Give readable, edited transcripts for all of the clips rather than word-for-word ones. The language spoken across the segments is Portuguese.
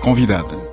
Convidada.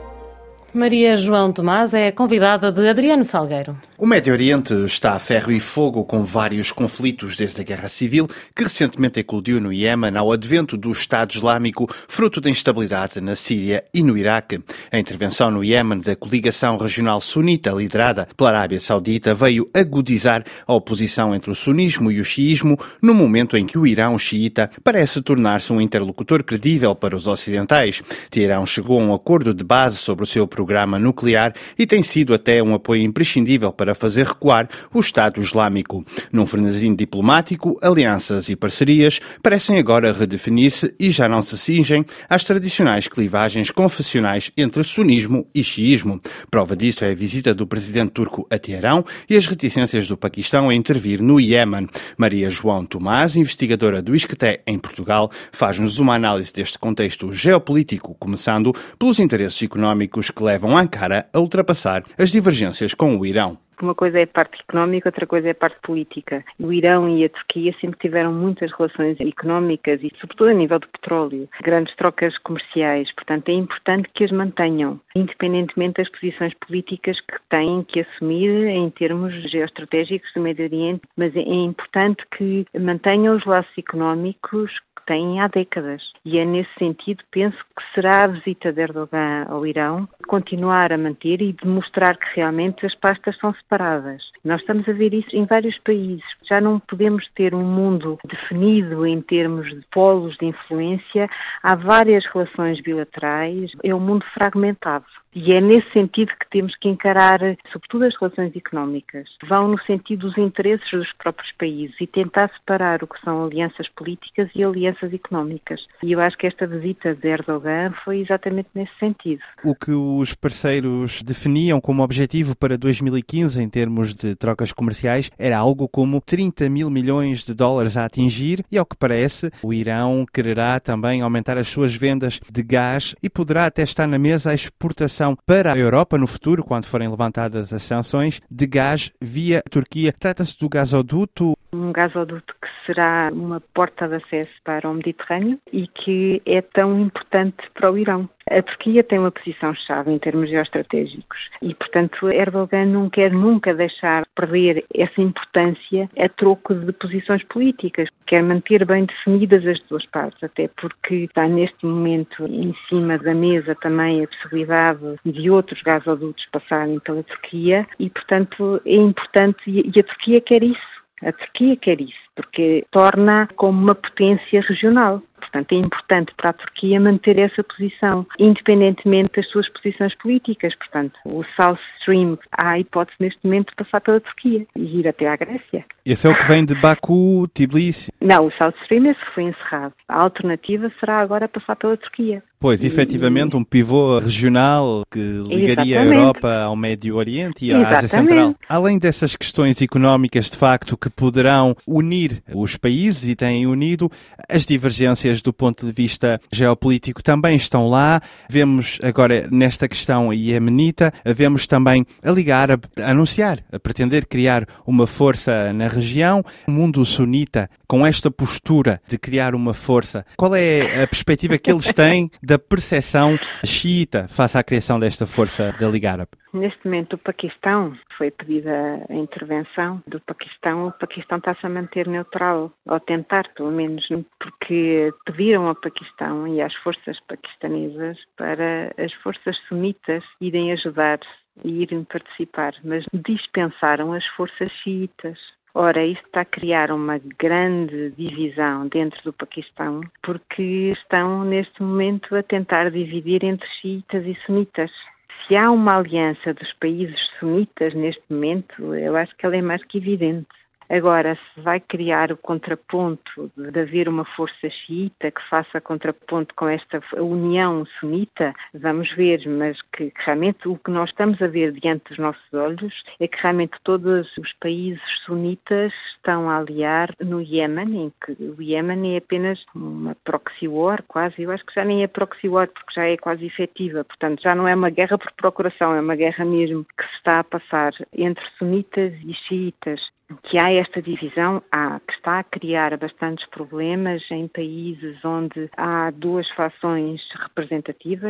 Maria João Tomás é convidada de Adriano Salgueiro. O Médio Oriente está a ferro e fogo com vários conflitos desde a Guerra Civil, que recentemente eclodiu no Iémen ao advento do Estado Islâmico, fruto da instabilidade na Síria e no Iraque. A intervenção no Iémen da coligação regional sunita, liderada pela Arábia Saudita, veio agudizar a oposição entre o sunismo e o xiismo, no momento em que o Irão xiita parece tornar-se um interlocutor credível para os ocidentais. Teherão chegou a um acordo de base sobre o seu programa nuclear e tem sido até um apoio imprescindível para fazer recuar o Estado Islâmico. Num frenesim diplomático, alianças e parcerias parecem agora redefinir-se e já não se cingem às tradicionais clivagens confessionais entre sunismo e xiismo. Prova disso é a visita do presidente turco a Teherão e as reticências do Paquistão a intervir no Iémen. Maria João Tomás, investigadora do ISCTE em Portugal, faz-nos uma análise deste contexto geopolítico, começando pelos interesses económicos que levam Ankara a ultrapassar as divergências com o Irão. Uma coisa é a parte económica, outra coisa é a parte política. O Irão e a Turquia sempre tiveram muitas relações económicas e, sobretudo, a nível do petróleo. Grandes trocas comerciais. Portanto, é importante que as mantenham, independentemente das posições políticas que têm que assumir em termos geoestratégicos do Médio Oriente. Mas é importante que mantenham os laços económicos que têm há décadas. E é nesse sentido, penso que será a visita de Erdogan ao Irão continuar a manter e demonstrar que realmente as pastas são separadas. Nós estamos a ver isso em vários países. Já não podemos ter um mundo definido em termos de polos de influência. Há várias relações bilaterais. É um mundo fragmentado. E é nesse sentido que temos que encarar, sobretudo, as relações económicas. Vão no sentido dos interesses dos próprios países e tentar separar o que são alianças políticas e alianças económicas. E eu acho que esta visita de Erdogan foi exatamente nesse sentido. O que os parceiros definiam como objetivo para 2015 em termos de trocas comerciais era algo como 30 mil milhões de dólares a atingir e, ao que parece, o Irão quererá também aumentar as suas vendas de gás e poderá até estar na mesa a exportação para a Europa no futuro, quando forem levantadas as sanções, de gás via Turquia. Trata-se do gasoduto? Um gasoduto que será uma porta de acesso para o Mediterrâneo e que é tão importante para o Irão. A Turquia tem uma posição-chave em termos geoestratégicos e, portanto, Erdogan não quer nunca deixar perder essa importância a troco de posições políticas. Quer manter bem definidas as duas partes, até porque está neste momento em cima da mesa também a possibilidade de outros gasodutos passarem pela Turquia e, portanto, é importante e a Turquia quer isso. A Turquia quer isso, porque torna como uma potência regional. Portanto, é importante para a Turquia manter essa posição, independentemente das suas posições políticas. Portanto, o South Stream há a hipótese neste momento de passar pela Turquia e ir até à Grécia. Esse é o que vem de Baku, Tbilisi? Não, o South Stream esse foi encerrado. A alternativa será agora passar pela Turquia. Pois, efetivamente, um pivô regional que ligaria Exatamente. a Europa ao Médio Oriente e à Ásia Central. Além dessas questões económicas, de facto, que poderão unir os países e têm unido, as divergências do ponto de vista geopolítico também estão lá. Vemos agora nesta questão iemenita, vemos também a Liga Árabe a anunciar, a pretender criar uma força na região. O mundo sunita, com esta postura de criar uma força, qual é a perspectiva que eles têm da percepção xiita face à criação desta força da Liga Árabe? Neste momento, o Paquistão, foi pedida a intervenção do Paquistão, o Paquistão está-se a manter neutral, ou tentar pelo menos, porque pediram ao Paquistão e às forças paquistanesas para as forças sunitas irem ajudar e irem participar, mas dispensaram as forças xiitas. Ora, isso está a criar uma grande divisão dentro do Paquistão, porque estão neste momento a tentar dividir entre xiitas e sunitas. Se há uma aliança dos países sunitas neste momento, eu acho que ela é mais que evidente. Agora, se vai criar o contraponto de haver uma força xiita que faça contraponto com esta união sunita, vamos ver, mas que realmente o que nós estamos a ver diante dos nossos olhos é que realmente todos os países sunitas estão a aliar no Iémen, em que o Iémen é apenas uma proxy war, quase. Eu acho que já nem é proxy war porque já é quase efetiva, portanto já não é uma guerra por procuração, é uma guerra mesmo que se está a passar entre sunitas e xiitas. Que há esta divisão, que está a criar bastantes problemas em países onde há duas fações representativas,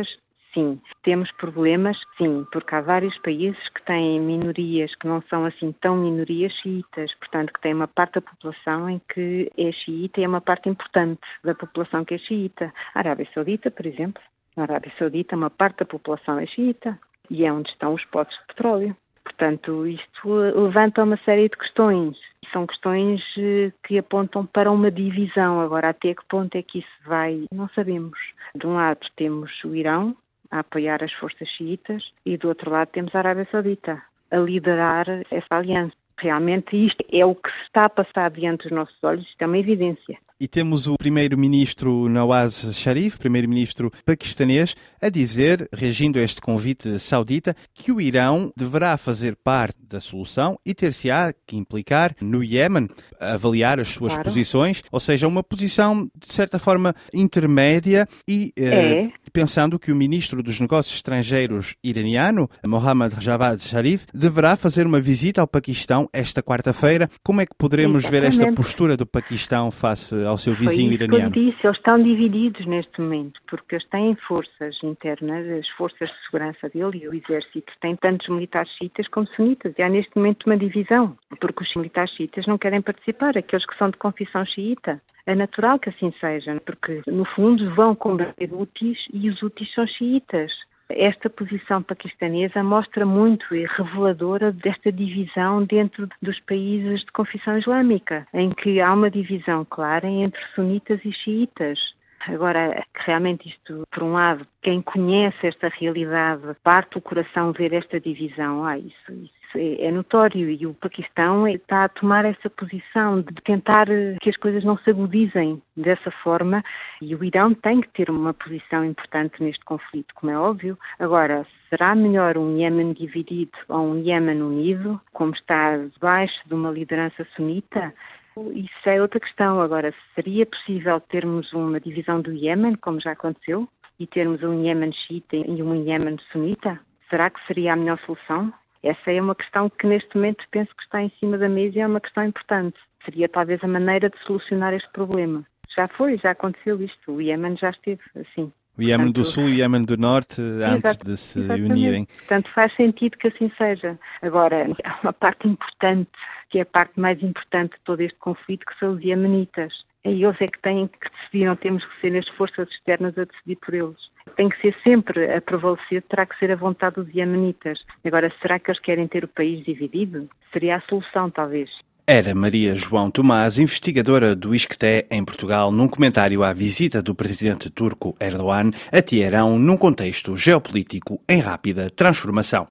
sim. Temos problemas, sim, porque há vários países que têm minorias que não são assim tão minorias xiitas, portanto que tem uma parte da população em que é xiita e é uma parte importante da população que é xiita. A Arábia Saudita, por exemplo. Na Arábia Saudita uma parte da população é xiita e é onde estão os poços de petróleo. Portanto, isto levanta uma série de questões. São questões que apontam para uma divisão. Agora, até que ponto é que isso vai, não sabemos. De um lado temos o Irão a apoiar as forças xiitas e do outro lado temos a Arábia Saudita a liderar essa aliança. Realmente isto é o que se está a passar diante dos nossos olhos, isto é uma evidência. E temos o primeiro-ministro Nawaz Sharif, primeiro-ministro paquistanês, a dizer, reagindo a este convite saudita, que o Irão deverá fazer parte da solução e ter-se-á que implicar no Iémen, avaliar as suas posições, ou seja, uma posição, de certa forma, intermédia e pensando que o ministro dos Negócios Estrangeiros iraniano, Mohammad Javad Zarif, deverá fazer uma visita ao Paquistão esta quarta-feira. Como é que poderemos ver esta postura do Paquistão face ao seu vizinho iraniano? Foi isso que eu disse, eles estão divididos neste momento, porque eles têm forças internas, as forças de segurança dele e o exército têm tantos militares xiitas como sunitas, e há neste momento uma divisão, porque os militares xiitas não querem participar, aqueles que são de confissão xiita. É natural que assim seja, porque no fundo vão combater úteis e os úteis são xiitas. Esta posição paquistanesa mostra muito e reveladora desta divisão dentro dos países de confissão islâmica, em que há uma divisão clara entre sunitas e xiitas. Agora, realmente isto, por um lado, quem conhece esta realidade, parte o coração ver esta divisão, isso é notório, e o Paquistão está a tomar essa posição de tentar que as coisas não se agudizem dessa forma, e o Irão tem que ter uma posição importante neste conflito, como é óbvio. Agora, será melhor um Iémen dividido ou um Iémen unido, como está debaixo de uma liderança sunita? Isso é outra questão. Agora, seria possível termos uma divisão do Iémen, como já aconteceu, e termos um Iémen xiita e um Iémen sunita? Será que seria a melhor solução? Essa é uma questão que neste momento penso que está em cima da mesa e é uma questão importante. Seria talvez a maneira de solucionar este problema. Já aconteceu isto. O Iémen já esteve assim. O Iémen do Sul e o Iémen do Norte, antes de se unirem. Portanto, faz sentido que assim seja. Agora, há uma parte importante, que é a parte mais importante de todo este conflito, que são os iemenitas. Eles é que têm que decidir, não temos que ser as forças externas a decidir por eles. Tem que ser sempre a prevalecer, terá que ser a vontade dos iemenitas. Agora, será que eles querem ter o país dividido? Seria a solução, talvez. Era Maria João Tomás, investigadora do ISCTE em Portugal, num comentário à visita do presidente turco Erdogan a Teherão num contexto geopolítico em rápida transformação.